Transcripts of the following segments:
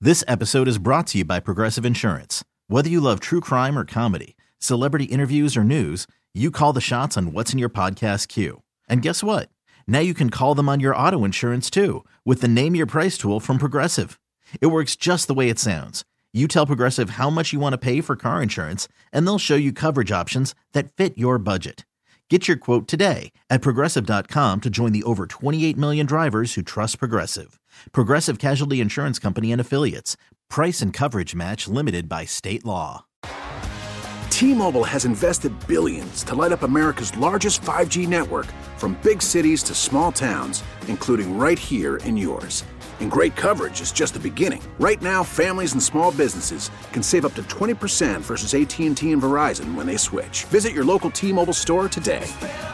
This episode is brought to you by Progressive Insurance. Whether you love true crime or comedy, celebrity interviews or news, you call the shots on what's in your podcast queue. And guess what? Now you can call them on your auto insurance too with the Name Your Price tool from Progressive. It works just the way it sounds. You tell Progressive how much you want to pay for car insurance, and they'll show you coverage options that fit your budget. Get your quote today at Progressive.com to join the over 28 million drivers who trust Progressive. Progressive Casualty Insurance Company and Affiliates. Price and coverage match limited by state law. T-Mobile has invested billions to light up America's largest 5G network, from big cities to small towns, including right here in yours. And great coverage is just the beginning. Right now, families and small businesses can save up to 20% versus AT&T and Verizon when they switch. Visit your local T-Mobile store today.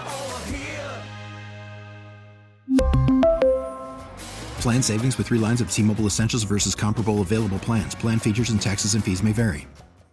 Plan savings with 3 lines of T-Mobile Essentials versus comparable available plans. Plan features and taxes and fees may vary.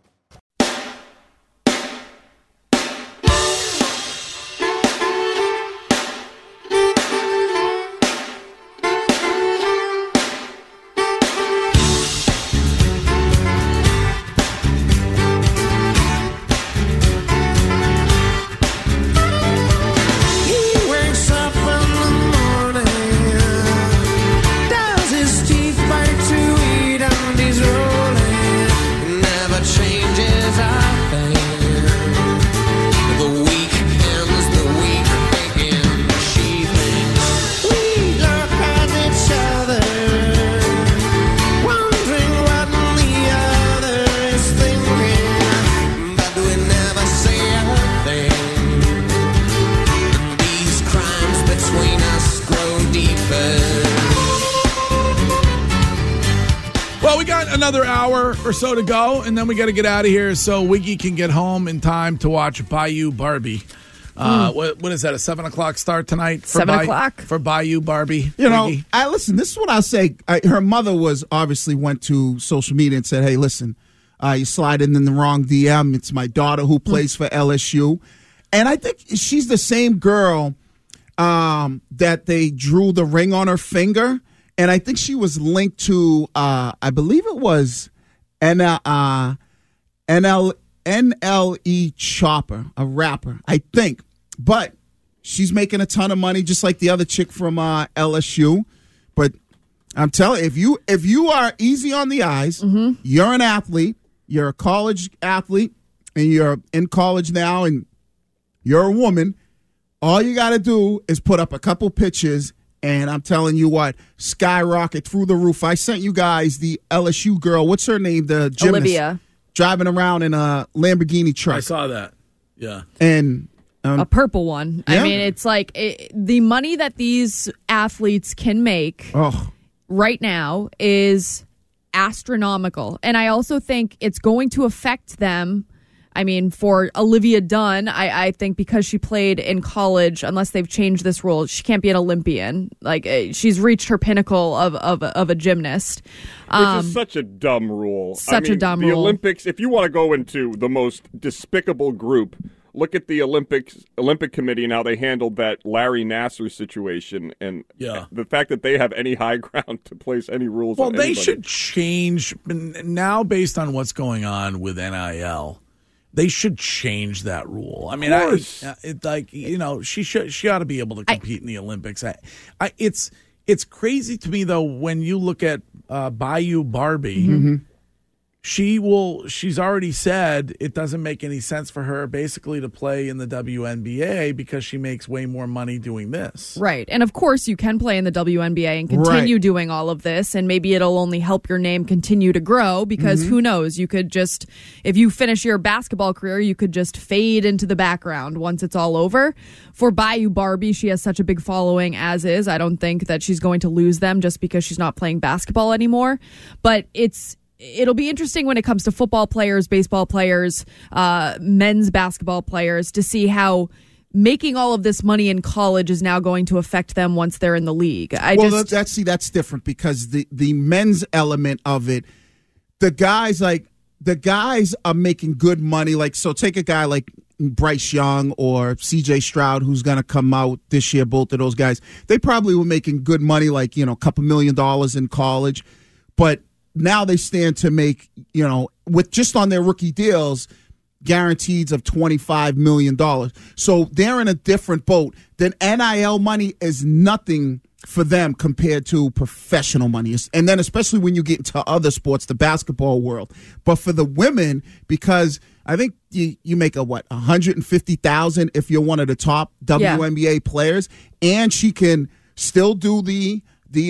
Another hour or so to go, and then we got to get out of here so Wiggy can get home in time to watch Bayou Barbie. What is that, a 7 o'clock start tonight? For 7 o'clock? For Bayou Barbie. You know, Wiggy? listen, this is what I say. Her mother went to social media and said, hey, listen, you sliding in the wrong DM. It's my daughter who plays for LSU. And I think she's the same girl that they drew the ring on her finger. And I think she was linked to, I believe it was NLE Chopper, a rapper, I think. But she's making a ton of money, just like the other chick from LSU. But I'm telling you, if you are easy on the eyes, you're an athlete, you're a college athlete, and you're in college now, and you're a woman, all you got to do is put up a couple pictures. And I'm telling you what, skyrocket through the roof. I sent you guys the LSU girl. What's her name? The gymnast. Olivia. Driving around in a Lamborghini truck. I saw that. Yeah. And a purple one. Yeah. I mean, it's like the money that these athletes can make right now is astronomical. And I also think it's going to affect them. I mean, for Olivia Dunn, I think because she played in college, unless they've changed this rule, she can't be an Olympian. Like, she's reached her pinnacle of a gymnast. Which is such a dumb rule. A dumb rule. The Olympics, if you want to go into the most despicable group, look at the Olympic Committee and how they handled that Larry Nassar situation, and the fact that they have any high ground to place any rules on anybody. They should change now based on what's going on with NIL. They should change that rule. I mean, she ought to be able to compete in the Olympics. It's crazy to me though when you look at Bayou Barbie. She's already said it doesn't make any sense for her basically to play in the WNBA because she makes way more money doing this. Right. And of course you can play in the WNBA and continue doing all of this, and maybe it'll only help your name continue to grow because who knows, you could just, if you finish your basketball career, you could just fade into the background once it's all over. For Bayou Barbie, she has such a big following as is. I don't think that she's going to lose them just because she's not playing basketball anymore. But it'll be interesting when it comes to football players, baseball players, men's basketball players, to see how making all of this money in college is now going to affect them once they're in the league. That's different because the men's element of it, the guys are making good money. Like, so take a guy like Bryce Young or CJ Stroud, who's going to come out this year. Both of those guys, they probably were making good money, like, a couple $1 million in college, but now they stand to make, with just on their rookie deals, guarantees of $25 million. So they're in a different boat. Then NIL money is nothing for them compared to professional money. And then especially when you get into other sports, the basketball world. But for the women, because I think you make $150,000 if you're one of the top WNBA players, and she can still do the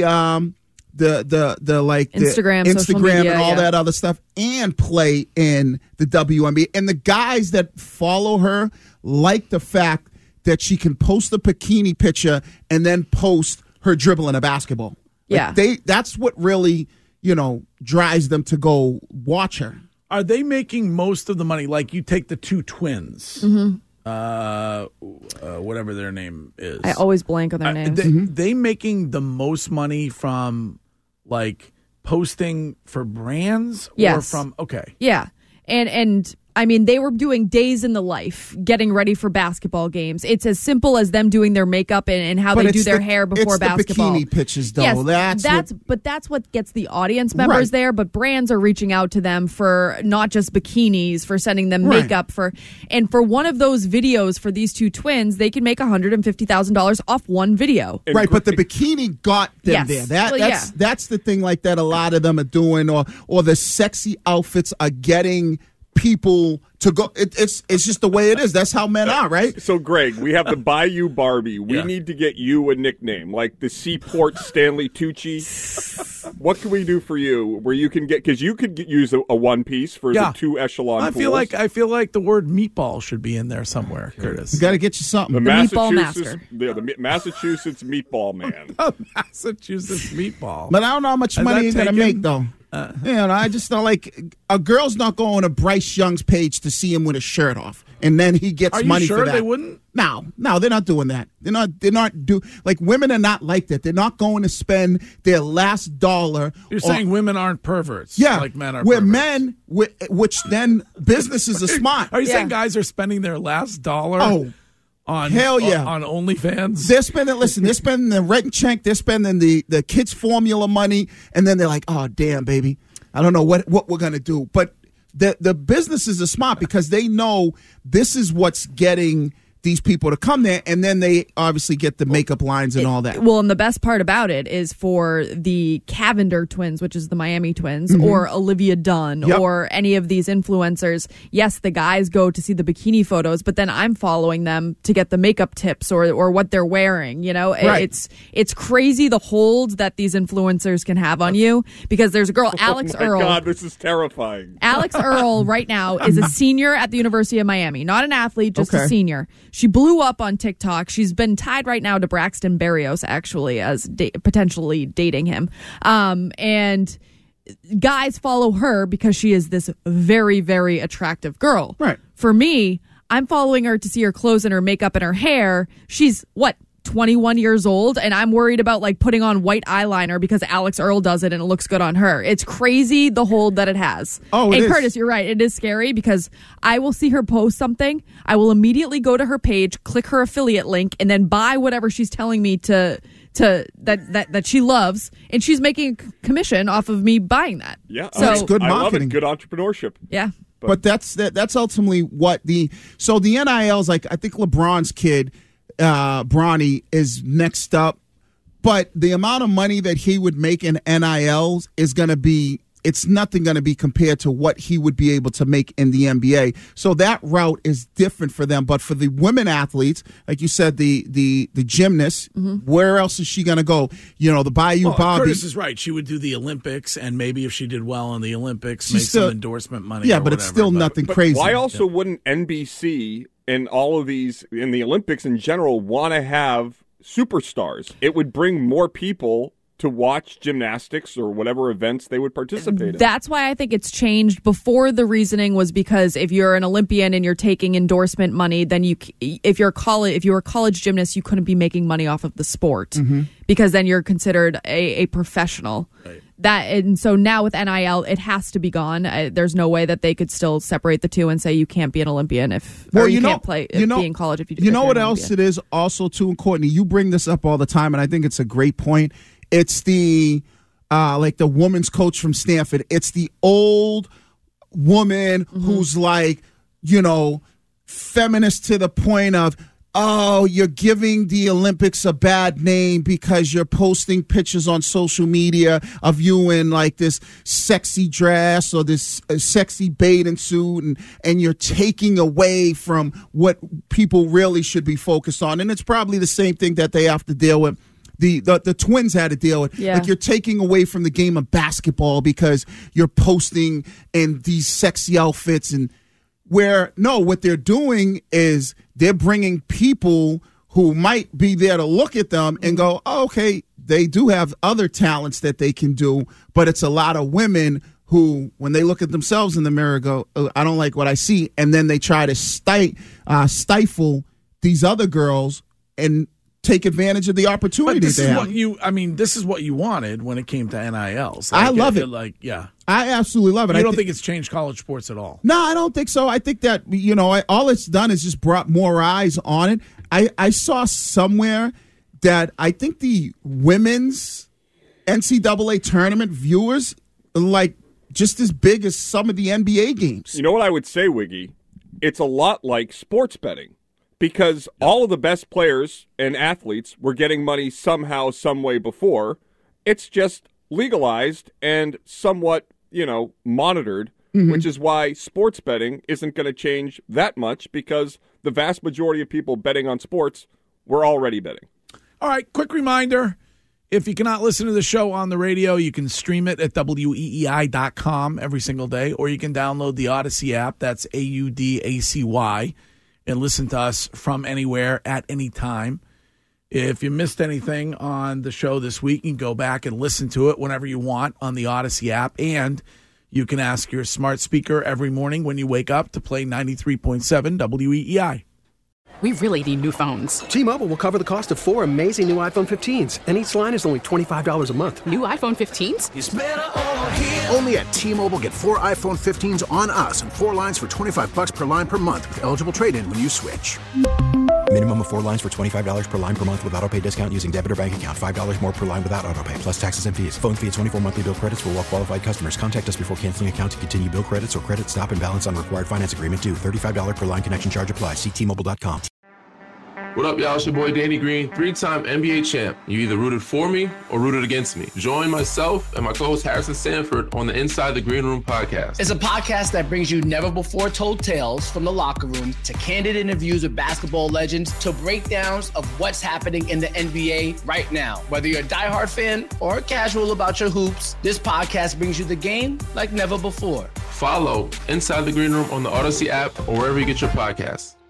Instagram and all that other stuff, and play in the WNBA. And the guys that follow her like the fact that she can post a bikini picture and then post her dribbling a basketball. That's what really, drives them to go watch her. Are they making most of the money? Like, you take the two twins, whatever their name is. I always blank on their names. They making the most money from, like, posting for brands? Yes. Or from, okay. Yeah. And I mean, they were doing days in the life, getting ready for basketball games. It's as simple as them doing their makeup and how they do their hair before basketball. It's the bikini pictures, though. Yes, that's what gets the audience members there. But brands are reaching out to them for not just bikinis, for sending them makeup and for one of those videos for these two twins, they can make $150,000 off one video. Right, but the bikini got them there. That's the thing, like that. A lot of them are doing, or the sexy outfits are getting people to go. It's just the way it is. That's how men are, right? So, Greg, we have the Bayou Barbie. We need to get you a nickname, like the Seaport Stanley Tucci. What can we do for you where you can get, because you could use a one piece for the two echelon I feel pools. like the word meatball should be in there somewhere, Curtis. You got to get you something. The Meatball Master. The Massachusetts Meatball Man. Massachusetts Meatball. But I don't know how much money you're going to make, though. I just don't like, a girl's not going to Bryce Young's page to see him with his shirt off, and then he gets money for that. They wouldn't? No, they're not doing that. They're not like, women are not like that. They're not going to spend their last dollar. You're saying women aren't perverts? Yeah, like men are. We're perverts. men, which then businesses are smart. Are you saying guys are spending their last dollar? On hell yeah, on OnlyFans. They're spending the rent check, they're spending the kids' formula money, and then they're like, oh damn, baby, I don't know what we're gonna do. But the businesses are smart because they know this is what's getting these people to come there, and then they obviously get the makeup lines and all that. Well, and the best part about it is for the Cavender twins, which is the Miami twins, or Olivia Dunn, or any of these influencers. Yes, the guys go to see the bikini photos, but then I'm following them to get the makeup tips or what they're wearing. It's crazy the hold that these influencers can have on you, because there's a girl, Alex Earl. Oh my God, this is terrifying. Alex Earl right now is a senior at the University of Miami. Not an athlete, just a senior. She blew up on TikTok. She's been tied right now to Braxton Berrios, actually, as potentially dating him. And guys follow her because she is this very, very attractive girl. Right. For me, I'm following her to see her clothes and her makeup and her hair. She's, 21 years old, and I'm worried about putting on white eyeliner because Alex Earl does it and it looks good on her. It's crazy the hold that it has. Oh, it is. Curtis, you're right. It is scary because I will see her post something. I will immediately go to her page, click her affiliate link, and then buy whatever she's telling me that she loves, and she's making a commission off of me buying that. Yeah, so that's good marketing. I love it. Good entrepreneurship. Yeah. But that's ultimately what the NIL's like. I think LeBron's kid, Bronny, is next up, but the amount of money that he would make in NILs is going to be, it's nothing going to be compared to what he would be able to make in the NBA. So that route is different for them. But for the women athletes, like you said, the gymnast, where else is she going to go? The Bayou Barbie. Curtis is right. She would do the Olympics, and maybe if she did well in the Olympics, make some endorsement money. Yeah, but it's still nothing crazy. Why also wouldn't NBC and all of these in the Olympics in general want to have superstars? It would bring more people to watch gymnastics or whatever events they would participate in. That's why I think it's changed. Before, the reasoning was because if you're an Olympian and you're taking endorsement money, then if you're a college gymnast, you couldn't be making money off of the sport because then you're considered a professional. Right. And so now with NIL, it has to be gone. There's no way that they could still separate the two and say you can't be an Olympian can't play be in college if you do. You know what else it is also too, and Courtney, you bring this up all the time, and I think it's a great point. It's the like the woman's coach from Stanford. It's the old woman who's like, feminist to the point of, oh, you're giving the Olympics a bad name because you're posting pictures on social media of you in like this sexy dress or this sexy bathing suit, and you're taking away from what people really should be focused on. And it's probably the same thing that they have to deal with. The Twins had to deal with. Yeah. Like, you're taking away from the game of basketball because you're posting in these sexy outfits, and what they're doing is they're bringing people who might be there to look at them and go, oh, okay, they do have other talents that they can do, but it's a lot of women who, when they look at themselves in the mirror, go, oh, I don't like what I see, and then they try to stifle these other girls and take advantage of the opportunity this they is have. This is what you wanted when it came to NILs. I love it. I absolutely love it. You don't think it's changed college sports at all? No, I don't think so. I think that, all it's done is just brought more eyes on it. I saw somewhere that I think the women's NCAA tournament viewers are like just as big as some of the NBA games. You know what I would say, Wiggy? It's a lot like sports betting. Because all of the best players and athletes were getting money somehow, some way before. It's just legalized and somewhat, monitored, which is why sports betting isn't going to change that much, because the vast majority of people betting on sports were already betting. All right, quick reminder. If you cannot listen to the show on the radio, you can stream it at weei.com every single day, or you can download the Odyssey app. That's AUDACY. And listen to us from anywhere at any time. If you missed anything on the show this week, you can go back and listen to it whenever you want on the Odyssey app. And you can ask your smart speaker every morning when you wake up to play 93.7 WEEI. We really need new phones. T-Mobile will cover the cost of 4 amazing new iPhone 15s, and each line is only $25 a month. New iPhone 15s? It's better over here. Only at T-Mobile, get 4 iPhone 15s on us and 4 lines for $25 per line per month with eligible trade-in when you switch. Minimum of 4 lines for $25 per line per month with autopay discount using debit or bank account. $5 more per line without autopay, plus taxes and fees. Phone fee at 24 monthly bill credits for well-qualified customers. Contact us before canceling account to continue bill credits or credit stop and balance on required finance agreement due. $35 per line connection charge applies. See T-Mobile.com. What up, y'all? It's your boy Danny Green, 3-time NBA champ. You either rooted for me or rooted against me. Join myself and my co-host Harrison Sanford on the Inside the Green Room podcast. It's a podcast that brings you never-before-told tales from the locker room to candid interviews with basketball legends to breakdowns of what's happening in the NBA right now. Whether you're a diehard fan or casual about your hoops, this podcast brings you the game like never before. Follow Inside the Green Room on the Odyssey app or wherever you get your podcasts.